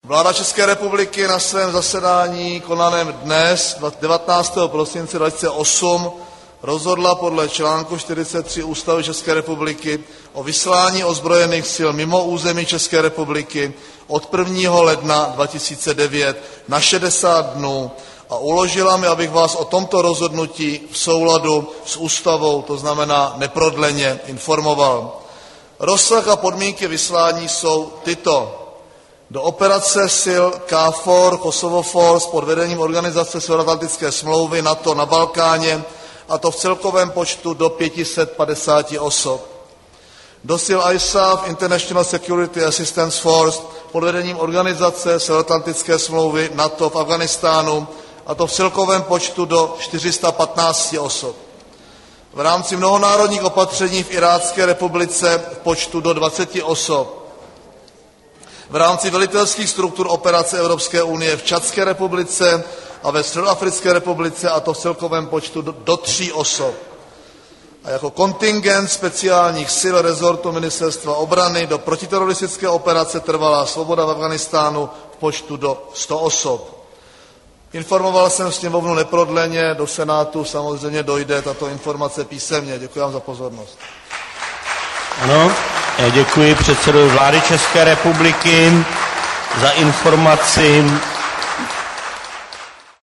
Vláda České republiky na svém zasedání konaném dnes, 19. prosince 2008, rozhodla podle článku 43 Ústavy České republiky o vyslání ozbrojených sil mimo území České republiky od 1. ledna 2009 na 60 dnů a uložila mi, abych vás o tomto rozhodnutí v souladu s Ústavou, to znamená neprodleně, informoval. Rozsah a podmínky vyslání jsou tyto. Do operace sil KFOR, Kosovo Force, pod vedením Organizace Severoatlantické smlouvy NATO na Balkáně, a to v celkovém počtu do 550 osob. Do sil ISAF, International Security Assistance Force, pod vedením Organizace Severoatlantické smlouvy NATO v Afghánistánu, a to v celkovém počtu do 415 osob. V rámci mnohonárodních opatření v Irácké republice v počtu do 20 osob. V rámci velitelských struktur operace Evropské unie v Čadské republice a ve Středoafrické republice, a to v celkovém počtu do 3 osob. A jako kontingent speciálních sil rezortu Ministerstva obrany do protiteroristické operace Trvalá svoboda v Afghánistánu v počtu do 100 osob. Informoval jsem sněmovnu neprodleně, do Senátu samozřejmě dojde tato informace písemně. Děkuji vám za pozornost. Ano, děkuji předsedovi vlády České republiky za informaci